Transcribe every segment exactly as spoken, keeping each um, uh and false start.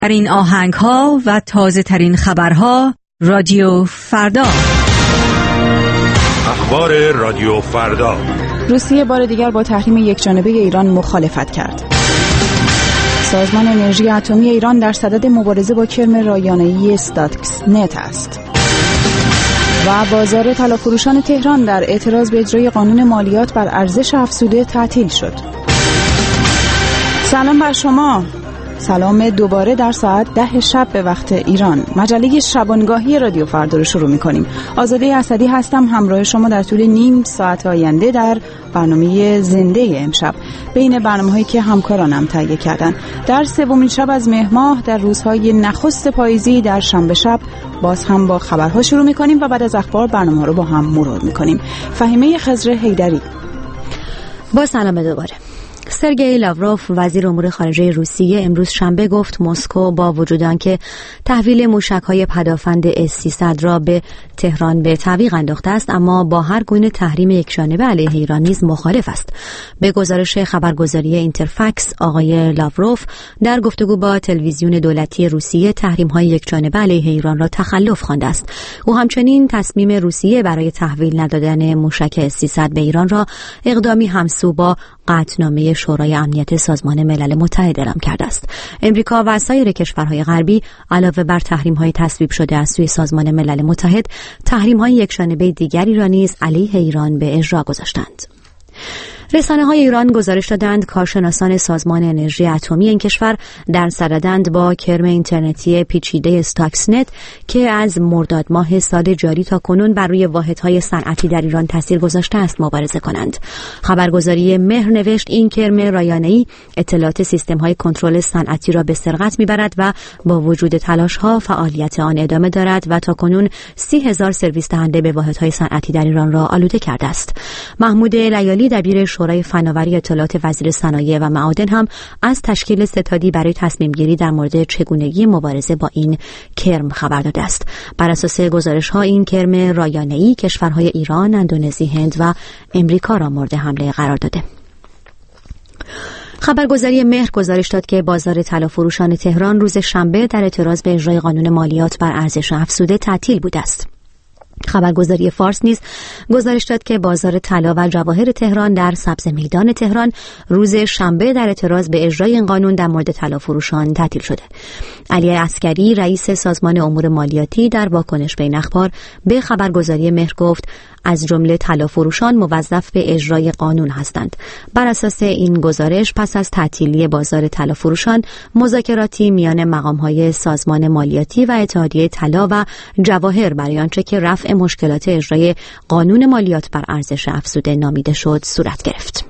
در این آهنگ ها و تازه ترین خبرها رادیو فردا. اخبار رادیو فردا. روسیه بار دیگر با تحریم یکجانبه ایران مخالفت کرد. سازمان انرژی اتمی ایران در صدد مبارزه با کرم رایانه‌ای استاکس نت است. و بازار طلافروشان تهران در اعتراض به اجرای قانون مالیات بر ارزش افزوده تعطیل شد. سلام بر شما. سلام دوباره در ساعت ده شب به وقت ایران. مجله شبانگاهی رادیو فردا رو شروع می‌کنیم. آزاده اسدی هستم، همراه شما در طول نیم ساعت آینده در برنامه زنده امشب. بین برنامه‌هایی که همکارانم تهیه کردن، در سومین شب از مهر ماه در روزهای نخست پاییزی در شنبه شب باز هم با خبرها شروع می‌کنیم و بعد از اخبار برنامه‌ها رو با هم مرور می‌کنیم. فهیمه خضر حیدری. با سلام دوباره. سرگئی لاوروف وزیر امور خارجه روسیه امروز شنبه گفت مسکو با وجود آنکه تحویل موشک‌های پدافند اس سیصد را به تهران به تعویق انداخته است، اما با هر گونه تحریم یکجانبه علیه ایران نیز مخالف است. به گزارش خبرگزاری اینترفکس، آقای لاوروف در گفتگو با تلویزیون دولتی روسیه تحریم‌های یکجانبه علیه ایران را تخلف خوانده است. او همچنین تصمیم روسیه برای تحویل ندادن موشک اس سیصد به ایران را اقدامی همسو با قطعنامه شورای امنیت سازمان ملل متحد اعلام کرده است. امریکا و سایر کشورهای غربی علاوه بر تحریم‌های تصویب شده از سوی سازمان ملل متحد، تحریم‌های یکجانبه دیگری را نیز علیه ایران به اجرا گذاشتند. رسانه‌های ایران گزارش دادند کارشناسان سازمان انرژی اتمی این کشور در صددند با کرم اینترنتی پیچیده استاکس نت که از مرداد ماه سال جاری تا کنون بر روی واحدهای صنعتی در ایران تاثیر گذاشته است مبارزه کنند. خبرگزاری مهر نوشت این کرم رایانه‌ای اطلاعات سیستم‌های کنترل صنعتی را به سرقت می‌برد و با وجود تلاش‌ها فعالیت آن ادامه دارد و تا کنون سی هزار سرویس دهنده به واحدهای صنعتی در ایران را آلوده کرده است. محمود لیالی دبیر شورای فناوری اطلاعات وزیر صنایع و معادن هم از تشکیل ستادی برای تصمیم گیری در مورد چگونگی مبارزه با این کرم خبر داده است. بر اساس گزارش‌ها این کرم رایانه‌ای کشورهای ایران، اندونزی، هند و امریکا را مورد حمله قرار داده. خبرگزاری مهر گزارش داد که بازار طلافروشان تهران روز شنبه در اعتراض به اجرای قانون مالیات بر ارزش افزوده تعطیل بوده است. خبرگزاری فارس نیز گزارش داد که بازار طلا و جواهر تهران در سبز میدان تهران روز شنبه در اعتراض به اجرای این قانون در مورد طلافروشان تعطیل شده. علی عسکری رئیس سازمان امور مالیاتی در واکنش به این اخبار به خبرگزاری مهر گفت از جمله طلافروشان موظف به اجرای قانون هستند. بر اساس این گزارش پس از تعطیلی بازار طلافروشان مذاکراتی میان مقام‌های سازمان مالیاتی و اتحادیه طلا و جواهر برای آنچه که رفع مشکلات اجرای قانون مالیات بر ارزش افزوده نامیده شد صورت گرفت.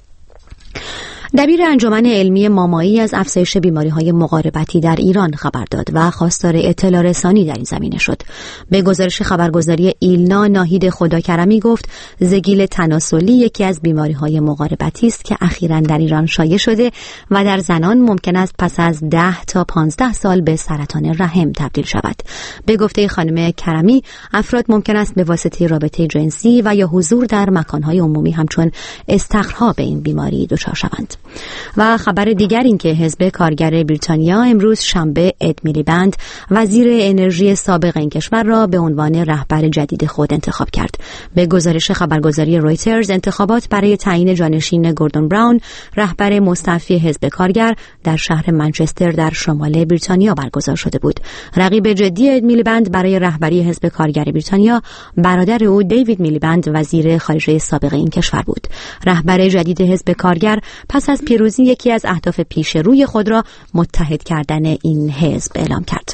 دبیر انجمن علمی مامایی از افزایش بیماری‌های مقاربتی در ایران خبر داد و خواستار اطلاع رسانی در این زمینه شد. به گزارش خبرگزاری ایلنا، ناهید خداکرمی گفت زگیل تناسلی یکی از بیماری‌های مقاربتی است که اخیراً در ایران شایع شده و در زنان ممکن است پس از ده تا پانزده سال به سرطان رحم تبدیل شود. به گفته خانم کرمی، افراد ممکن است به واسطه رابطه جنسی و یا حضور در مکان‌های عمومی همچون استخرها به این بیماری دچار شوند. و خبر دیگر این که حزب کارگر بریتانیا امروز شنبه اد میلیبند وزیر انرژی سابق این کشور را به عنوان رهبر جدید خود انتخاب کرد. به گزارش خبرگزاری رویترز انتخابات برای تعیین جانشین گوردون براون رهبر مستعفی حزب کارگر در شهر منچستر در شمال بریتانیا برگزار شده بود. رقیب جدی اد میلیبند برای رهبری حزب کارگر بریتانیا برادر او دیوید میلیبند وزیر خارجه سابق این کشور بود. رهبر جدید حزب کارگر پس از پیروزی یکی از اهداف پیش روی خود را متحد کردن این حزب اعلام کرد.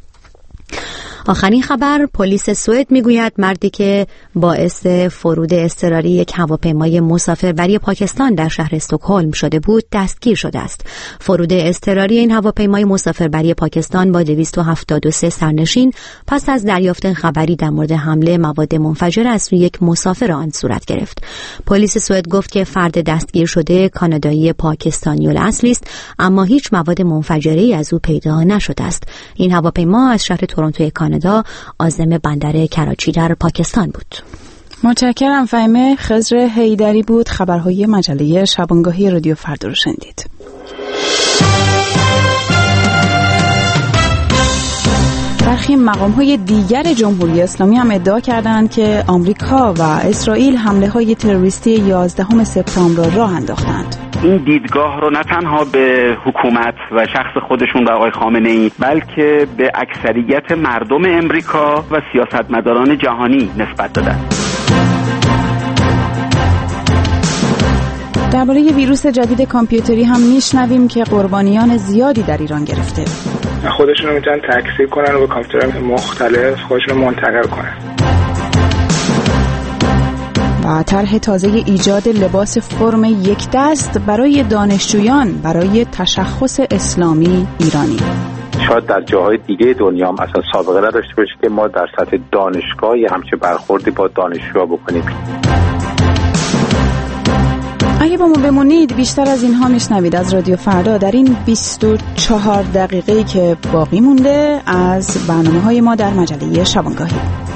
آخرین خبر، پلیس سوئد میگوید مردی که باعث فرود اضطراری یک هواپیمای مسافربری پاکستان در شهر استکهلم شده بود دستگیر شده است. فرود اضطراری این هواپیمای مسافربری پاکستان با دویست و هفتاد و سه سرنشین پس از دریافت خبری در مورد حمله مواد منفجره از سوی یک مسافر آن صورت گرفت. پلیس سوئد گفت که فرد دستگیر شده کانادایی پاکستانی الاصلی است، اما هیچ مواد منفجره‌ای از او پیدا نشده است. این هواپیما از شهر تورنتو کانادا عازم بندر کراچی در پاکستان بود. متشکرم. فهیمه خضر حیدری بود. خبرهای مجله شبانگاهی رادیو فردا رو شنیدید. برخی مقام‌های دیگر جمهوری اسلامی هم ادعا کردند که آمریکا و اسرائیل حمله‌های تروریستی یازدهم سپتامبر را راه انداختند. این دیدگاه رو نه تنها به حکومت و شخص خودشون و آقای خامنه‌ای بلکه به اکثریت مردم امریکا و سیاستمداران جهانی نسبت دادن. درباره ویروس جدید کامپیوتری هم میشنویم که قربانیان زیادی در ایران گرفته. خودشون رو میتونن تکثیر کنن و به کامپیوترهای مختلف خودشون رو منتقل کنن. و طرح تازه ایجاد لباس فرم یک دست برای دانشجویان برای تشخص اسلامی ایرانی. شاید در جاهای دیگه دنیا هم اصلا سابقه نداشته باشه که ما در سطح دانشگاه یه همچه برخوردی با دانشجوها بکنیم. اگه با ما بمونید بیشتر از اینها میشنوید از رادیو فردا در این بیست و چهار دقیقه‌ای که باقی مونده از برنامه‌های ما در مجله شبانگاهی.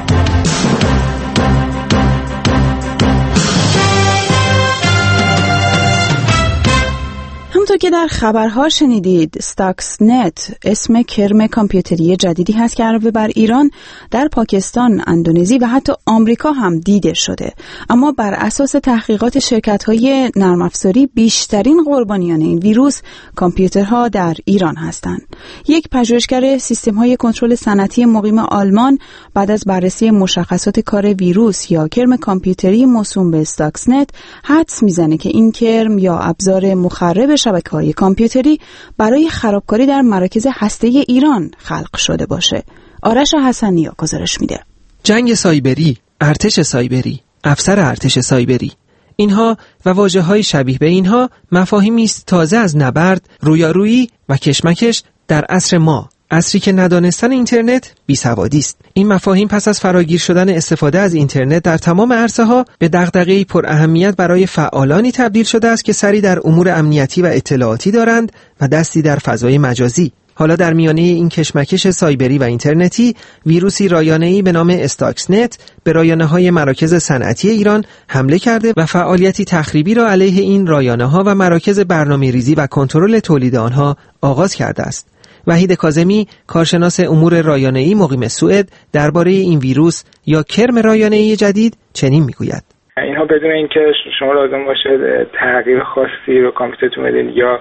همونطور که در خبرها شنیدید، استاکس نت اسم کرم کامپیوتری جدیدی هست که علاوه بر ایران در پاکستان، اندونزی و حتی آمریکا هم دیده شده. اما بر اساس تحقیقات شرکت‌های نرم افزاری بیشترین قربانیان این ویروس کامپیوترها در ایران هستند. یک پژوهشگر سیستم‌های کنترل صنعتی مقیم آلمان بعد از بررسی مشخصات کار ویروس یا کرم کامپیوتری موسوم به استاکس نت حدس میزنه که این کرم یا ابزار مخرب شبکه‌های کامپیوتری برای خرابکاری در مراکز هسته‌ای ایران خلق شده باشه. آرش حسنی گزارش میده. جنگ سایبری، ارتش سایبری، افسر ارتش سایبری، اینها و واژه‌های شبیه به اینها مفاهیمی است تازه از نبرد، رویارویی و کشمکش در عصر ما، عصری که ندانستن اینترنت بیسوادی است. این مفاهیم پس از فراگیر شدن استفاده از اینترنت در تمام عرصه‌ها به دغدغه‌ای پر اهمیت برای فعالانی تبدیل شده است که سری در امور امنیتی و اطلاعاتی دارند و دستی در فضای مجازی. حالا در میانه این کشمکش سایبری و اینترنتی، ویروسی رایانه‌ای به نام استاکس نت به رایانه‌های مراکز صنعتی ایران حمله کرده و فعالیتی تخریبی را علیه این رایانه‌ها و مراکز برنامه‌ریزی و کنترل تولید آنها آغاز کرده است. وحید کاظمی، کارشناس امور رایانه‌ای مقیم سوئد، درباره این ویروس یا کرم رایانه‌ای جدید چنین میگوید: اینها بدون اینکه شما لازم باشه تغییر خاصی رو کامپیوترتون بدید یا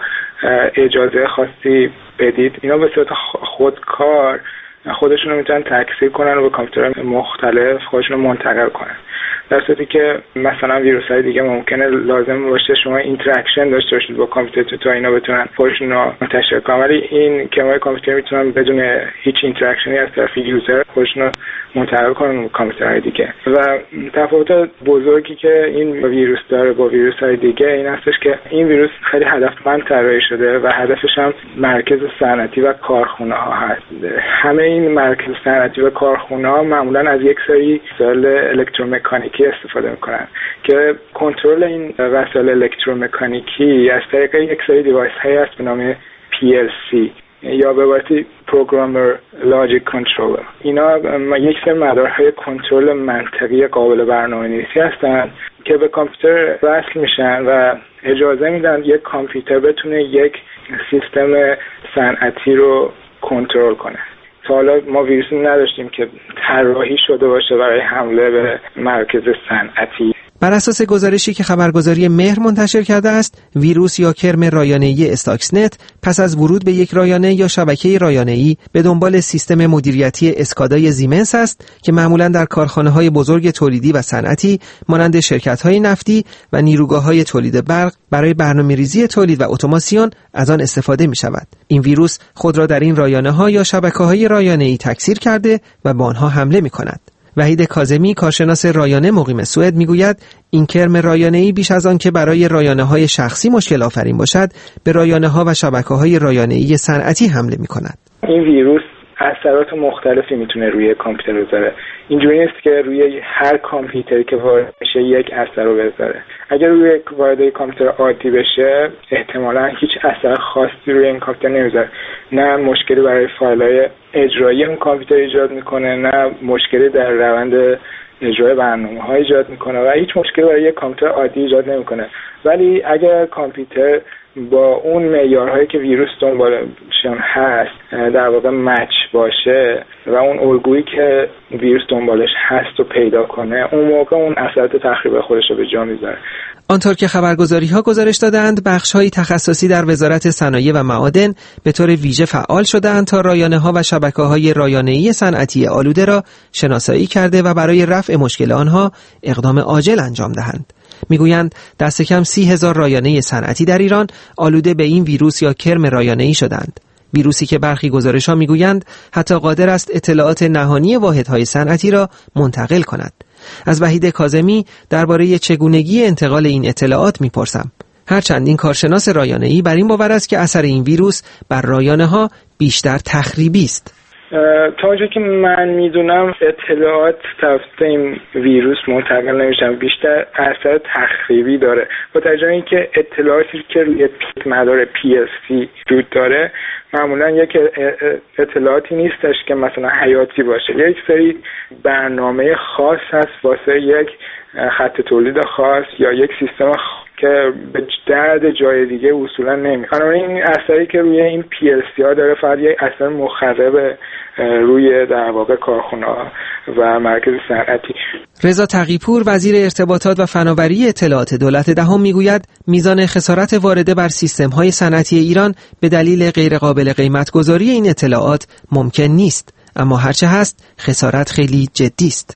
اجازه خاصی بدید، اینا به صورت خودکار خودشون رو میتونن تکثیر کنن و به کامپیوترهای مختلف خودشون رو منتقل کنن. در صورتی که مثلا ویروس‌های دیگه ممکنه لازم باشه شما اینتراکشن داشته باشید با کامپیوتر تا اینا بتونن خودشون رو منتشر کنن، ولی این کرم‌های کامپیوتر میتونن بدون هیچ اینتراکشنی از طرف یوزر خودشون رو منتقل کنن به کامپیوترهای دیگه. و تفاوت بزرگی که این ویروس داره با ویروس‌های دیگه این هستش که این ویروس خیلی هدفمند طراحی شده و هدفش هم مرکز صنعتی و کارخونه‌ها هست. همه این مرکز صنعتی و کارخونه‌ها معمولاً از یک سری وسایل الکترومکانیکی استفاده میکنن که کنترل این وسایل الکترومکانیکی از طریق یک سری دیوایس هایی هست به نام پی ال سی یا به عبارتی پروگرامر لاجیک کنترلر. اینا یک سری مدارهای کنترل منطقی قابل برنامه‌نویسی هستن که به کامپیوتر وصل میشن و اجازه میدن یک کامپیوتر بتونه یک سیستم صنعتی رو کنترل کنه. تا حالا ما ویروسی نداشتیم که طراحی شده باشه برای حمله به مرکز صنعتی. بر اساس گزارشی که خبرگزاری مهر منتشر کرده است، ویروس یا کرم رایانه‌ای استاکس نت پس از ورود به یک رایانه یا شبکه رایانه‌ای به دنبال سیستم مدیریتی اسکادای زیمنس است که معمولاً در کارخانه‌های بزرگ تولیدی و صنعتی مانند شرکت‌های نفتی و نیروگاه‌های تولید برق برای برنامه‌ریزی تولید و اتوماسیون از آن استفاده می‌شود. این ویروس خود را در این رایانه‌ها یا شبکه‌های رایانه‌ای تکثیر کرده و به آنها حمله می‌کند. وحید کاظمی، کارشناس رایانه مقیم سوئد، میگوید این کرم رایانه‌ای بیش از آن که برای رایانه‌های شخصی مشکل آفرین باشد، به رایانه‌ها و شبکه‌های رایانه‌ای صنعتی حمله می‌کند. این ویروس اثرات مختلفی میتونه روی کامپیوتر بذاره. اینجوری نیست که روی هر کامپیوتری که وارد بشه یک اثر رو بذاره. اگر روی وارد کامپیوتر عادی بشه، احتمالاً هیچ اثر خاصی روی این کامپیوتر نمیذاره. نه مشکلی برای فایل‌های اجرایی اون کامپیوتر ایجاد میکنه، نه مشکلی در روند اجرای برنامه‌ها ایجاد میکنه و هیچ مشکلی برای یک کامپیوتر عادی ایجاد نمیکنه. ولی اگر کامپیوتر با اون معیارهایی که ویروس دنبالشون هست در واقع مچ باشه و اون الگویی که ویروس دنبالش هست رو پیدا کنه، اون موقع اون اثرات تخریب خودش رو به جا میذاره. آنطور که خبرگزاری‌ها گزارش دادند، بخش‌های تخصصی در وزارت صنایع و معادن به طور ویژه فعال شدند تا رایانه‌ها و شبکه‌های رایانه‌ای صنعتی آلوده را شناسایی کرده و برای رفع مشکل آنها اقدام عاجل انجام دهند. میگویند دست کم سی هزار رایانه صنعتی در ایران آلوده به این ویروس یا کرم رایانه‌ای شدند. ویروسی که برخی گزارش‌ها میگویند حتی قادر است اطلاعات نهانی واحدهای صنعتی را منتقل کند. از وحید کاظمی درباره چگونگی انتقال این اطلاعات میپرسم. هرچند این کارشناس رایانه‌ای بر این باور است که اثر این ویروس بر رایانه‌ها بیشتر تخریبی است. تا اونجا که من میدونم اطلاعات توسط این ویروس منتقل نمیشن، بیشتر اثر تخریبی داره. با توجه اینکه اطلاعاتی که روی مدار پی اس سی وجود داره معمولا یک اطلاعاتی نیستش که مثلا حیاتی باشه، یک سری برنامه خاص هست واسه یک خط تولید خاص یا یک سیستم که به درد جای دیگه اصولا نمیخوره. این اثری که روی این پی ال سی ها داره فقط یک اثر مخرب روی در واقع کارخانه‌ها و مرکز صنعتی. رضا تقی‌پور وزیر ارتباطات و فناوری اطلاعات دولت دهم میگوید میزان خسارت وارده بر سیستم‌های صنعتی ایران به دلیل غیرقابل قیمت‌گذاری این اطلاعات ممکن نیست، اما هرچه هست خسارت خیلی جدی است.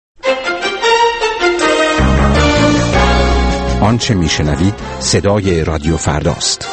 آنچه میشنوید صدای رادیو فرداست.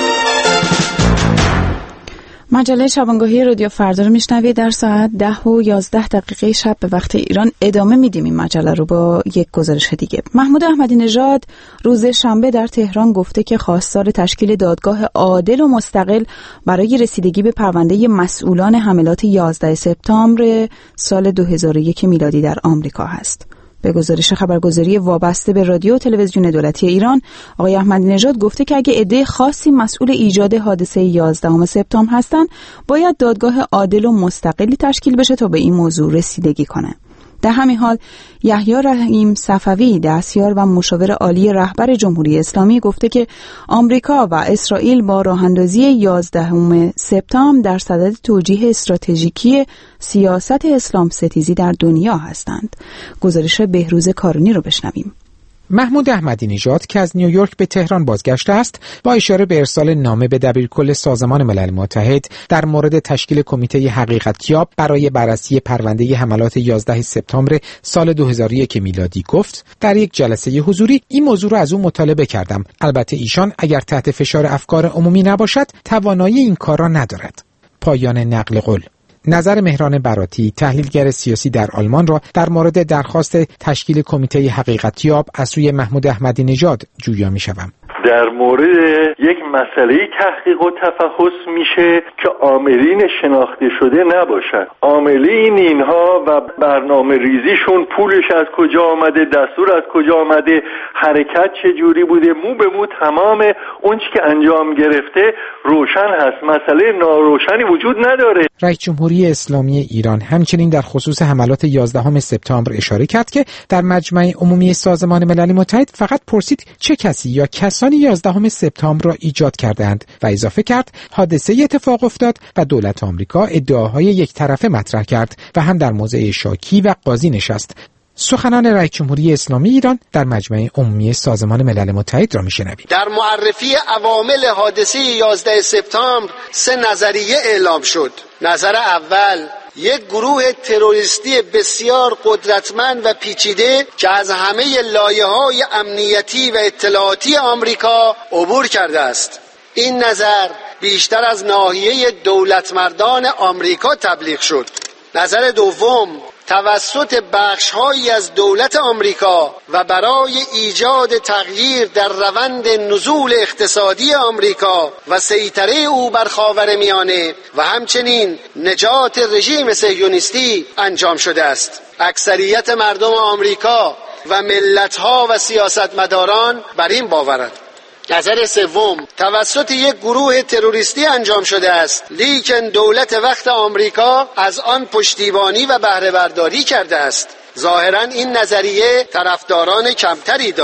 مجله شبانگاهی رادیو فردا رو میشنوید. در ساعت ده و یازده دقیقه شب به وقت ایران ادامه میدیم این مجله رو با یک گزارش دیگه. محمود احمدی نژاد روز شنبه در تهران گفته که خواستار تشکیل دادگاه عادل و مستقل برای رسیدگی به پرونده مسئولان حملات یازده سپتامبر سال دو هزار و یک میلادی در آمریکا هست. به گزارش خبرگزاری وابسته به رادیو و تلویزیون دولتی ایران، آقای احمدی نژاد گفته که اگه عده خاصی مسئول ایجاد حادثه یازدهم سپتامبر هستن، باید دادگاه عادل و مستقلی تشکیل بشه تا به این موضوع رسیدگی کنه. در همین حال یحیی رحیم صفوی دستیار و مشاور عالی رهبر جمهوری اسلامی گفته که آمریکا و اسرائیل با راه‌اندازی یازدهم سپتامبر در صدد توجیه استراتژیکی سیاست اسلام ستیزی در دنیا هستند. گزارش بهروز کارونی رو بشنویم. محمود احمدی نژاد که از نیویورک به تهران بازگشته است، با اشاره به ارسال نامه به دبیرکل سازمان ملل متحد در مورد تشکیل کمیته حقیقتیاب برای بررسی پرونده حملات یازده سپتامبر سال دو هزار و یک میلادی گفت: در یک جلسه حضوری این موضوع را از او مطالبه کردم. البته ایشان اگر تحت فشار افکار عمومی نباشد توانایی این کار را ندارد. پایان نقل قول. نظر مهران براتی، تحلیلگر سیاسی در آلمان را در مورد درخواست تشکیل کمیته حقیقتیاب از سوی محمود احمدی نژاد جویا می‌شوم. در مورد یک مسئله تحقیق و تفحص میشه که عاملین شناخته شده نباشن. عاملین اینها و برنامه ریزیشون، پولش از کجا آمده، دستور از کجا آمده، حرکت چه جوری بوده، مو به مو تمام اون چی که انجام گرفته روشن هست. مسئله ناروشنی وجود نداره. رئیس جمهوری اسلامی ایران همچنین در خصوص حملات یازدهم سپتامبر اشاره کرد که در مجمع عمومی سازمان ملل متحد فقط پرسید چه کسی یا کسانی یازدهم سپتامبر را ایجاد کردند و اضافه کرد حادثه اتفاق افتاد و دولت آمریکا ادعاهای یک طرفه مطرح کرد و هم در موضع شاکی و قاضی نشست. سخنان رئیس جمهوری اسلامی ایران در مجمع عمومی سازمان ملل متحد را میشنوید. در معرفی عوامل حادثه یازده سپتامبر سه نظریه اعلام شد. نظر اول، یک گروه تروریستی بسیار قدرتمند و پیچیده که از همه لایه‌های امنیتی و اطلاعاتی آمریکا عبور کرده است. این نظر بیشتر از ناحیه دولتمردان آمریکا تبلیغ شد. نظر دوم، توسط بخش‌هایی از دولت آمریکا و برای ایجاد تغییر در روند نزول اقتصادی آمریکا و سیطره او بر خاورمیانه و همچنین نجات رژیم صهیونیستی انجام شده است. اکثریت مردم آمریکا و ملت‌ها و سیاستمداران بر این باورند. نظر سوم، توسط یک گروه تروریستی انجام شده است، لیکن دولت وقت آمریکا از آن پشتیبانی و بهره برداری کرده است. ظاهراً این نظریه طرفداران کمتری دارد.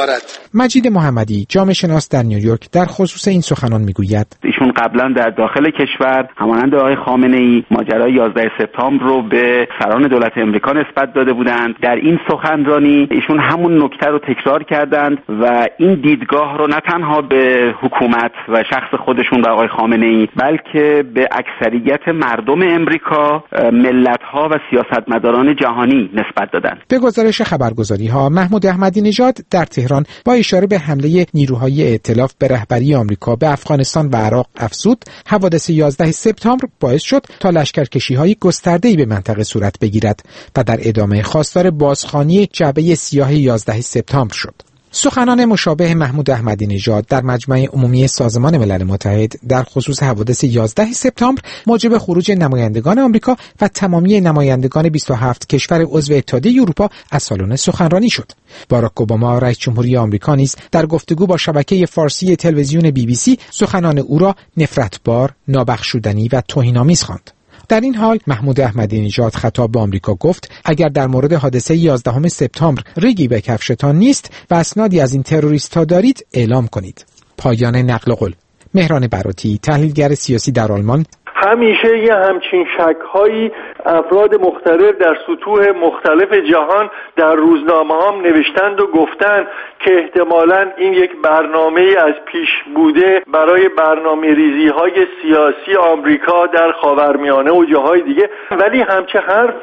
مجید محمدی جامعه شناس در نیویورک در خصوص این سخنان میگوید ایشون قبلا در داخل کشور همانند آقای خامنه‌ای ماجرای یازده سپتامبر رو به سران دولت امریکا نسبت داده بودند. در این سخنرانی ایشون همون نکته رو تکرار کردند و این دیدگاه رو نه تنها به حکومت و شخص خودشون و آقای خامنه‌ای بلکه به اکثریت مردم امریکا، ملت‌ها و سیاستمداران جهانی نسبت دادند. به گزارش خبرگزاری‌ها محمود احمدی نژاد در تهران با اشاره به حمله نیروهای ائتلاف به رهبری آمریکا به افغانستان و عراق افزود حوادث یازده سپتامبر باعث شد تا لشکرکشی‌های گسترده‌ای به منطقه صورت بگیرد و در ادامه خواستار بازخوانی جعبه سیاه یازده سپتامبر شد. سخنان مشابه محمود احمدی نژاد در مجمع عمومی سازمان ملل متحد در خصوص حوادث یازده سپتامبر موجب خروج نمایندگان آمریکا و تمامی نمایندگان بیست و هفت کشور عضو اتحادیه اروپا از سالن سخنرانی شد. باراک اوباما رئیس جمهوری آمریکا نیز در گفتگو با شبکه فارسی تلویزیون بی بی سی سخنان او را نفرتبار، نابخشودنی و توهین‌آمیز خواند. در این حال محمود احمدی نژاد خطاب به آمریکا گفت اگر در مورد حادثه یازدهم سپتامبر ریگی به کفشتان نیست و اسنادی از این تروریست‌ها دارید اعلام کنید. پایان نقل قول. مهران براتی، تحلیلگر سیاسی در آلمان. همیشه یه همچین شک‌هایی افراد مختلف در سطوح مختلف جهان در روزنامه هم نوشتند و گفتند که احتمالاً این یک برنامه از پیش بوده برای برنامه ریزی های سیاسی آمریکا در خاورمیانه و جاهای دیگه، ولی همچه حرف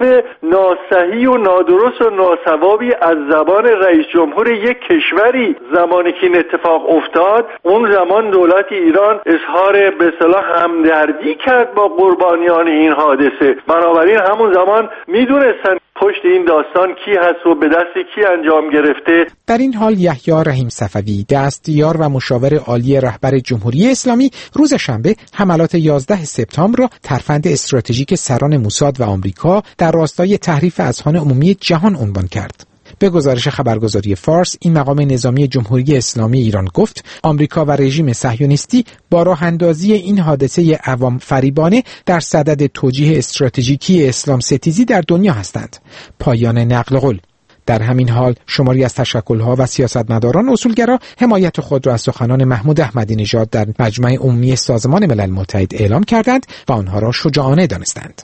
ناصحیح و نادرست و ناسوابی از زبان رئیس جمهور یک کشوری زمانی که این اتفاق افتاد، اون زمان دولت ایران اظهار به اصطلاح همدردی کرد با قربانیان این حادثه. بنابراین همون زمان میدونستن پشت این داستان کی هست و به دست کی انجام گرفته. در این حال یحیی رحیم صفوی، دستیار و مشاور عالی رهبر جمهوری اسلامی، روز شنبه حملات یازده سپتامبر را ترفند استراتژیک سران موساد و آمریکا در راستای تحریف اذهان عمومی جهان عنوان کرد. به گزارش خبرگزاری فارس، این مقام نظامی جمهوری اسلامی ایران گفت آمریکا و رژیم صهیونیستی با راه اندازی این حادثه عوام فریبانه در صدد توجیه استراتژیکی اسلام ستیزی در دنیا هستند. پایان نقل قول. در همین حال شماری از تشکل‌ها و سیاستمداران اصولگرا حمایت خود را از سخنان محمود احمدی نژاد در مجمع عمومی سازمان ملل متحد اعلام کردند و آنها را شجاعانه دانستند.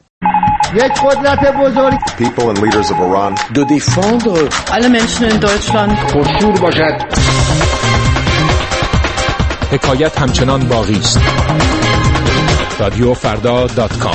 یک قدرت بزرگ people and leaders of Iran de défendre alle Menschen in Deutschland پرشور باشد. حکایت همچنان باقی است. رادیو فردا دات کام.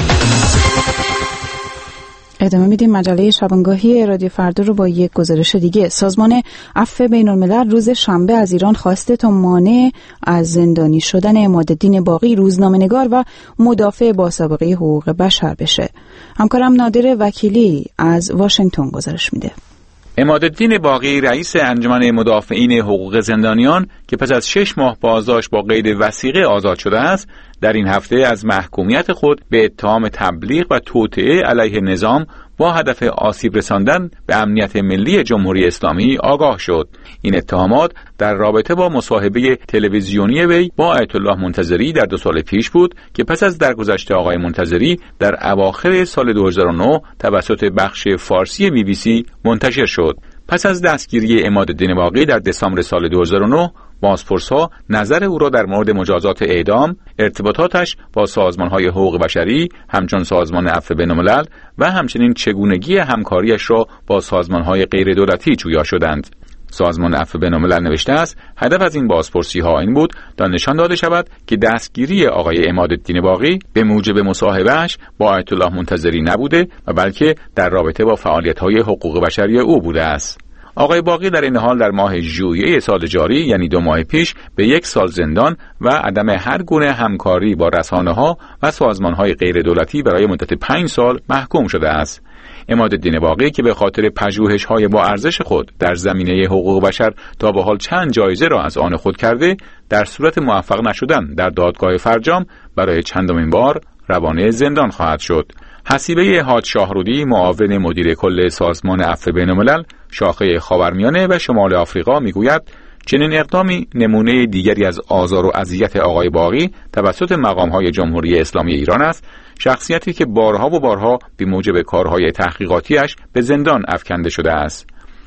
ادامه میدیم مجله شبانگاهی رادیو فردا رو با یک گزارش دیگه. سازمان عفو بین‌الملل روز شنبه از ایران خواسته تا مانع از زندانی شدن عمادالدین باقی، روزنامه‌نگار و مدافع با سابقه حقوق بشر بشه. همکارم نادر وکیلی از واشنگتن گزارش میده. عمادالدین باقی رئیس انجمن مدافعین حقوق زندانیان که پس از شش ماه بازداشت با قید وثیقه آزاد شده است، در این هفته از محکومیت خود به اتهام تبلیغ و توطئه علیه نظام با هدف آسیب رساندن به امنیت ملی جمهوری اسلامی آگاه شد. این اتهامات در رابطه با مصاحبه تلویزیونی وی با آیت الله منتظری در دو سال پیش بود که پس از درگذشت آقای منتظری در اواخر سال دو هزار و نه توسط بخش فارسی بی بی سی منتشر شد. پس از دستگیری عمادالدین باقی در دسامبر سال دو هزار و نه، بازپرس‌ها نظر او را در مورد مجازات اعدام، ارتباطاتش با سازمان‌های حقوق بشری همچون سازمان عفو بین‌الملل و همچنین چگونگی همکاریش را با سازمان‌های غیر دولتی جویا شدند. سازمان عفو بین‌الملل نوشته است هدف از این بازپرسی‌ها این بود تا نشان داده شود که دستگیری آقای عمادالدین باقی به موجب مصاحبه‌اش با آیت الله منتظری نبوده و بلکه در رابطه با فعالیت‌های حقوق بشری او بوده است. آقای باقی در این حال در ماه ژوئیه سال جاری یعنی دو ماه پیش به یک سال زندان و عدم هر گونه همکاری با رسانه‌ها و سازمان‌های غیر دولتی برای مدت پنج سال محکوم شده است. عمادالدین باقی که به خاطر پژوهش‌های با ارزش خود در زمینه حقوق بشر تا به حال چند جایزه را از آن خود کرده، در صورت موفق نشدن در دادگاه فرجام برای چندمین بار روانه زندان خواهد شد. حسیبه حاج شاهرودی، معاون مدیر کل سازمان عفو بین‌الملل شاخه خاورمیانه و شمال آفریقا میگوید چنین اقدامی نمونه دیگری از آزار و اذیت آقای باقی توسط مقام‌های جمهوری اسلامی ایران است، شخصیتی که بارها و بارها به موجب کارهای تحقیقاتیش به زندان افکنده شده است.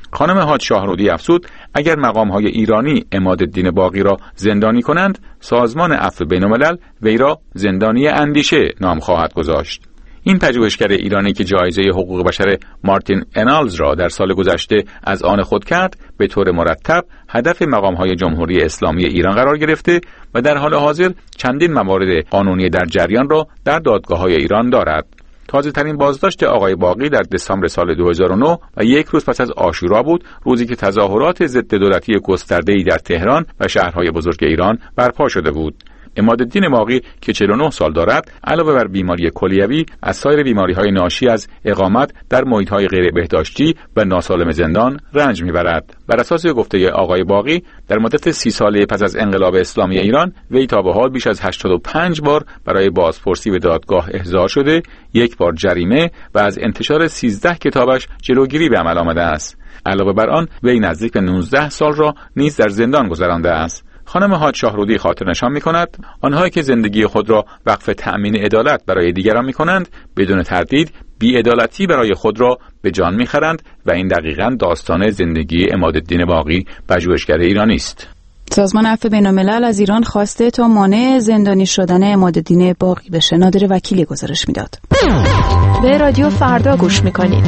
خانم حاج شاهرودی افزود اگر مقام‌های ایرانی عمادالدین باقی را زندانی کنند، سازمان عفو بین‌الملل وی را زندانی اندیشه نام خواهد گذاشت. این پژوهشگر ایرانی که جایزه حقوق بشر مارتین انالز را در سال گذشته از آن خود کرد، به طور مرتب هدف مقام‌های جمهوری اسلامی ایران قرار گرفته و در حال حاضر چندین موارد قانونی در جریان را در دادگاه‌های ایران دارد. تازه ترین بازداشت آقای باقی در دسامبر سال دو هزار و نه و یک روز پس از عاشورا بود، روزی که تظاهرات ضد دولتی گسترده‌ای در تهران و شهرهای بزرگ ایران برپا شده بود. عمادالدین باقی که چهل و نه سال دارد، علاوه بر بیماری کلیوی از سایر بیماری‌های ناشی از اقامت در محیط‌های غیر بهداشتی و ناسالم زندان رنج می‌برد. بر اساس گفته آقای باقی، در مدت سی ساله پس از انقلاب اسلامی ایران، وی تا به حال بیش از هشتاد و پنج بار برای بازپرسی به دادگاه احضار شده، یک بار جریمه و از انتشار سیزده کتابش جلوگیری به عمل آمده است. علاوه بر آن، وی نزدیک به نوزده سال را نیز در زندان گذرانده است. خانم حاج شاهرودی خاطر نشان می‌کند آنهایی که زندگی خود را وقف تأمین عدالت برای دیگران می‌کنند، بدون تردید بی‌عدالتی برای خود را به جان می‌خرند و این دقیقاً داستان زندگی عمادالدین باقی، پژوهشگر ایرانی است. سازمان عفو بین‌الملل از ایران خواسته تا مانع زندانی شدن عمادالدین باقی بشه. نادر وکیلی گزارش میداد. به رادیو فردا گوش می‌کنید.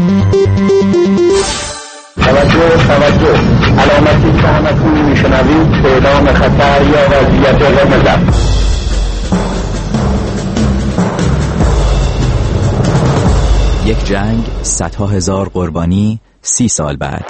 توجه توجه علامتی که همکنون میشنوید اعلام خطر یا وضعیت قرمز است. یک جنگ، صدها هزار قربانی، سی سال بعد.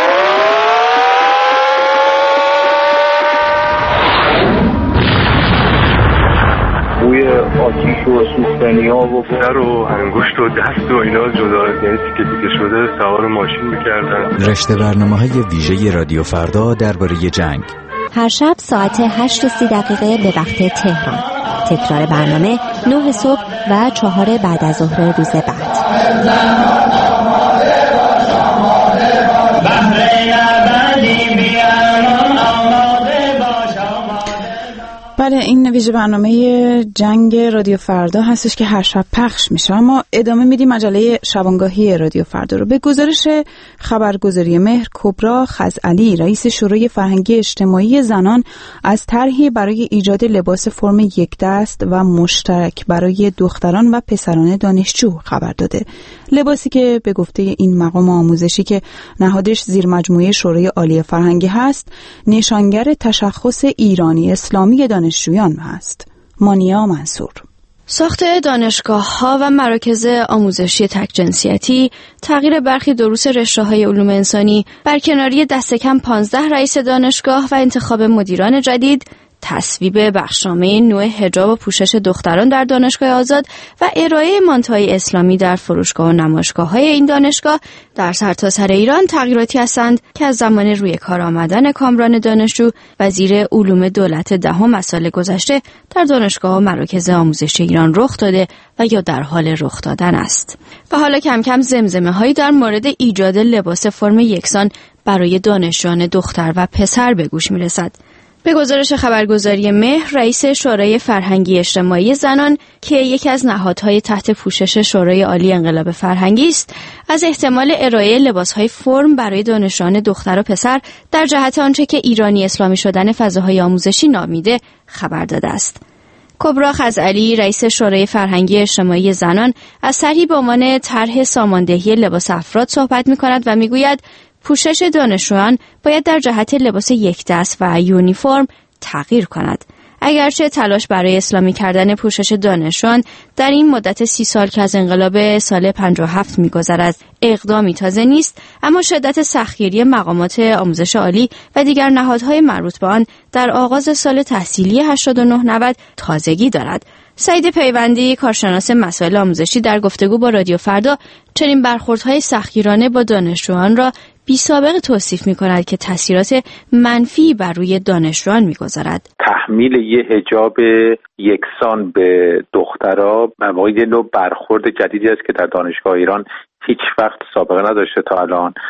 بوی آتیش و سوختنی ها و سر و انگشت و دست و اینا جدا، یعنی تیکه تیکه شده سوار ماشین میکردن. رشته برنامه‌های ویژه رادیو فردا درباره جنگ. هر شب ساعت هشت و سی دقیقه به وقت تهران. تکرار برنامه نه صبح و چهار بعد از ظهر روز بعد. بله، این ویژه برنامه جنگ رادیو فردا هستش که هر شب پخش میشه. اما ادامه میدیم مجله شبانگاهی رادیو فردا رو. به گزارش خبرگزاری مهر، کبرا خزعلی، رئیس شورای فرهنگی اجتماعی زنان، از طرحی برای ایجاد لباس فرم یک دست و مشترک برای دختران و پسران دانشجو خبر داده. لباسی که به گفته این مقام آموزشی که نهادش زیر مجموعه شورای عالی فرهنگی هست، نشانگر تشخص ایرانی اسلامی دانشجویان هست. مانیا منصور. ساخت دانشگاه‌ها و مراکز آموزشی تک‌جنسیتی، تغییر برخی دروس رشته‌های علوم انسانی، برکناری دست کم پانزده رئیس دانشگاه و انتخاب مدیران جدید، تصویب بخشنامه نوع حجاب و پوشش دختران در دانشگاه آزاد و ارائه مانتوهای اسلامی در فروشگاه و نمایشگاه‌های این دانشگاه در سرتاسر ایران تغییراتی هستند که از زمان روی کار آمدن کامران دانشجو وزیر علوم دولت دهم از سال گذشته در دانشگاه و مراکز آموزشی ایران رخ داده و یا در حال رخ دادن است. و حالا کم کم زمزمه‌هایی در مورد ایجاد لباس فرم یکسان برای دانشجویان دختر و پسر به گوش می‌رسد. به گزارش خبرگزاری مهر، رئیس شورای فرهنگی اجتماعی زنان که یکی از نهادهای تحت پوشش شورای عالی انقلاب فرهنگی است، از احتمال ارائه لباسهای فرم برای دانشجویان دختر و پسر در جهت آنچه که ایرانی اسلامی شدن فضاهای آموزشی نامیده خبر داده است. کبرا خزعلی، رئیس شورای فرهنگی اجتماعی زنان، از طرحی به عنوان طرح ساماندهی لباس افراد صحبت می‌کند و می‌گوید پوشش دانشجویان باید در جهت لباس یک دست و یونیفرم تغییر کند. اگرچه تلاش برای اسلامی کردن پوشش دانشجویان در این مدت سی سال که از انقلاب سال پنجاه و هفت می‌گذرد اقدامی تازه نیست، اما شدت سختگیری مقامات آموزش عالی و دیگر نهادهای مربوط به آن در آغاز سال تحصیلی هشتاد و نه نود تازگی دارد. سعید پیوندی، کارشناس مسائل آموزشی، در گفتگو با رادیو فردا چنین برخوردهای سختگیرانه با دانشجویان را بی سابقه توصیف می کند که تاثیرات منفی بر روی دانشجویان می گذارد. تحمیل یه حجاب یکسان به دخترها واقعا یه نوع برخورد جدیدی است که در دانشگاه ایران هیچ وقت سابقه نداشته تا الان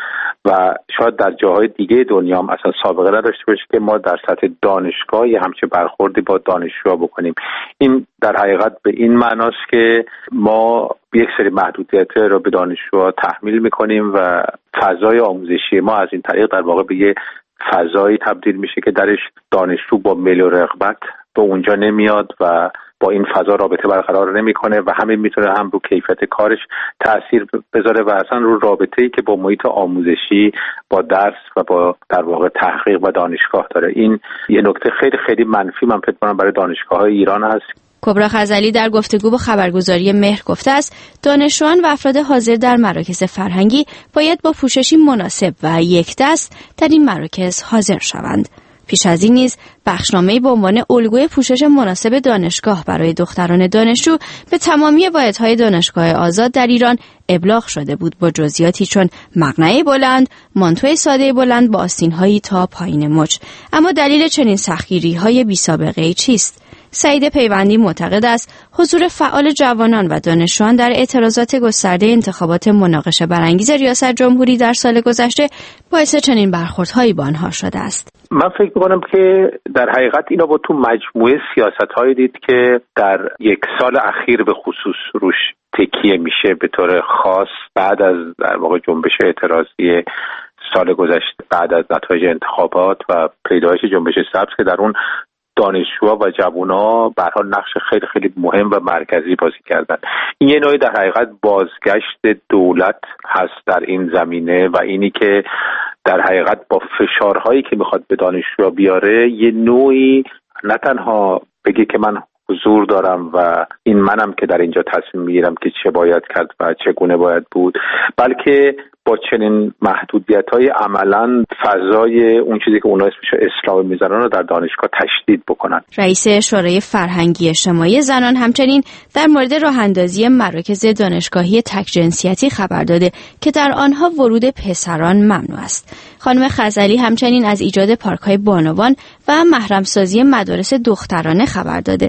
و شاید در جاهای دیگه دنیا هم اصلا سابقه نداشته باشه که ما در سطح دانشگاه یه همچه برخوردی با دانشجوها بکنیم. این در حقیقت به این معناست که ما یک سری محدودیت رو به دانشجوها تحمیل میکنیم و فضای آموزشی ما از این طریق در واقع به یه فضایی تبدیل میشه که درش دانشجو با میل و رغبت به اونجا نمیاد و با این فضا رابطه برقرار نمیکنه و همین میتونه هم رو کیفیت کارش تأثیر بذاره و اصلا رو رابطه‌ای که با محیط آموزشی، با درس و با در واقع تحقیق و دانشگاه داره. این یه نکته خیلی خیلی منفی من فکر کنم برای دانشگاه‌های ایران هست. کبرا خزعلی در گفتگو با خبرگزاری مهر گفته است دانشجویان و افراد حاضر در مراکز فرهنگی باید با پوششی مناسب و یک دست در این مراکز حاضر شوند. پیش از این نیز بخشنامه‌ای به عنوان الگوی پوشش مناسب دانشگاه برای دختران دانشجو به تمامی واحدهای دانشگاه آزاد در ایران ابلاغ شده بود با جزئیاتی چون مقنعه بلند، مانتوی ساده بلند با آستین‌هایی تا پایین مچ. اما دلیل چنین سختگیری‌های بی‌سابقه‌ای چیست؟ سعید پیوندی معتقد است حضور فعال جوانان و دانشجویان در اعتراضات گسترده انتخابات مناقشه برانگیز ریاست جمهوری در سال گذشته باعث چنین برخوردهایی با آنها شده است. من فکر می‌کنم که در حقیقت اینا با تو مجموعه سیاست‌هایی دید که در یک سال اخیر به خصوص روش تکیه میشه به طور خاص بعد از در واقع جنبش اعتراضی سال گذشته، بعد از نتایج انتخابات و پیدایش جنبش سبز که در اون دانشجوها و جوونا به هر حال نقش خیلی خیلی مهم و مرکزی بازی کردن. این یه نوعی در حقیقت بازگشت دولت هست در این زمینه و اینی که در حقیقت با فشارهایی که میخواد به دانشجوها بیاره یه نوعی نه تنها بگه که من حضور دارم و این منم که در اینجا تصمیم میگیرم که چه باید کرد و چگونه باید بود، بلکه با چنین محدودیت‌های عملاً فضای اون چیزی که اونها اسمش اسلام میذارن رو در دانشگاه تشدید بکنن. رئیس شورای فرهنگی اجتماعی زنان همچنین در مورد راه‌اندازی مراکز دانشگاهی تک جنسیتی خبر داده که در آنها ورود پسران ممنوع است. خانم خزعلی همچنین از ایجاد پارک‌های بانوان و محرم‌سازی مدارس دخترانه خبر داده.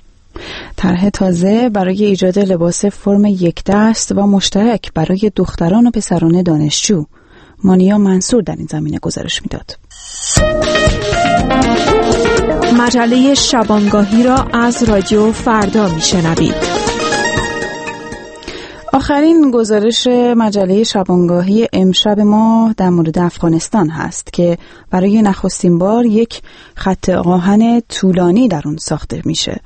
طرح تازه برای ایجاد لباس فرم یک دست و مشترک برای دختران و پسران دانشجو. مانیا منصور در این زمینه گزارش میداد. مجله شبانگاهی را از رادیو فردا میشنوید. آخرین گزارش مجله شبانگاهی امشب ما در مورد افغانستان هست که برای نخستین بار یک خط آهن طولانی در اون ساخته میشه.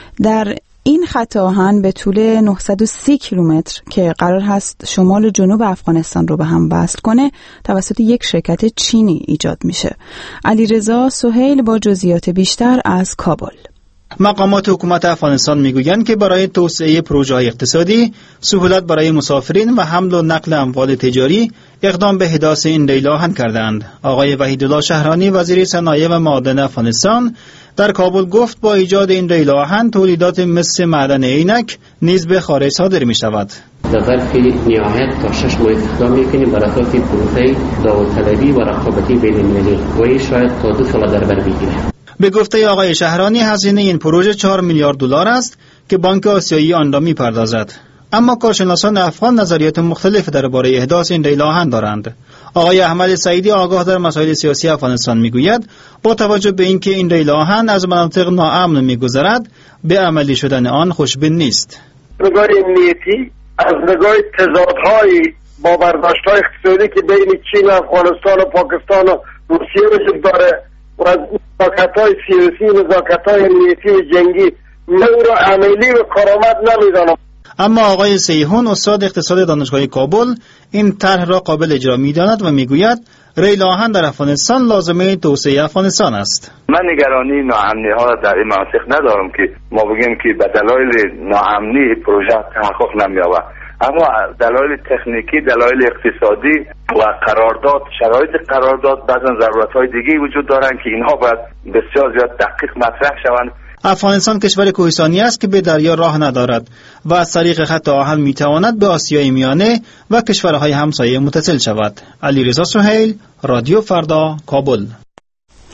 در این خط آهن به طول نهصد و سی کیلومتر که قرار هست شمال و جنوب افغانستان رو به هم وصل کنه توسط یک شرکت چینی ایجاد میشه. علیرضا سهیل با جزئیات بیشتر از کابل. مقامات حکومت افغانستان میگویند که برای توسعه پروژه‌های اقتصادی، سهولت برای مسافرین و حمل و نقل اموال تجاری اقدام به حداثه این ریل آهن کردند. آقای وحیدالله شهرانی وزیر صنایع و معادن افغانستان در کابل گفت با ایجاد این ریل آهن تولیدات مثل معدن عینک نیز به خارج صادر می شود. در ظرف نهایت تا شش ماه اقدام میکنیم برای اساس پروژه داوطلبی و رقابتی بین‌المللی و این شاید تا دو سال در بر بگیره. به گفته آقای شهرانی هزینه این پروژه چهار میلیارد دلار است که بانک آسیایی آن را میپردازد. اما کارشناسان افغان نظریات مختلف درباره احداث این ریل آهن دارند. آقای احمد سعیدی آگاه در مسائل سیاسی افغانستان میگوید با توجه به اینکه این ریل آهن از مناطق ناامن میگذرد به عملی شدن آن خوشبین نیست. نگاه امنیتی از نگاه تضادهای با برداشت‌های اقتصادی که بین چین و افغانستان و پاکستان و روسیه وجود داره و از نزاکت‌های سیاسی، نزاکت‌های امنیتی و جنگی نور و عملی و کارآمد نمی‌دانم. اما آقای سیحون استاد اقتصاد دانشگاه کابل این طرح را قابل اجرا می‌داند و میگوید ریل آهن در افغانستان لازمه توسعه افغانستان است. من نگرانی ناامنی‌ها در این مناطق ندارم که ما بگیم که به دلایل ناامنی پروژه تحقق نمی‌یابد، اما دلایل تکنیکی، دلایل اقتصادی و قرارداد، شرایط قرارداد بعضا ضرورت‌های دیگه وجود دارند که اینها باید بسیار زیاد دقیق مطرح شوند. افغانستان کشور کوهستانی است که به دریا راه ندارد و از طریق خط آهن میتواند به آسیای میانه و کشورهای همسایه متصل شود. علیرضا سهیل، رادیو فردا، کابل.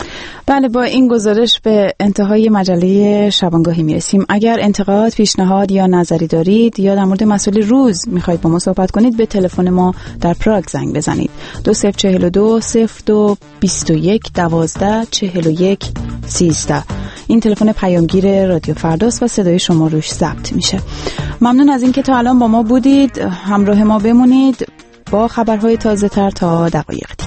بله، با این گزارش به انتهای مجله شبانگاهی میرسیم. اگر انتقاد، پیشنهاد یا نظری دارید یا در مورد مسئله روز میخواید با ما صحبت کنید، به تلفن ما در پراگ زنگ بزنید. دو صفر چهل دو صفر دو بیست و یک دوازده چهل و یک سیزده. این تلفن پیامگیر رادیو فرداست و صدای شما روش ضبط میشه. ممنون از اینکه تا الان با ما بودید. همراه ما بمونید با خبرهای تازه تر تا دقایق.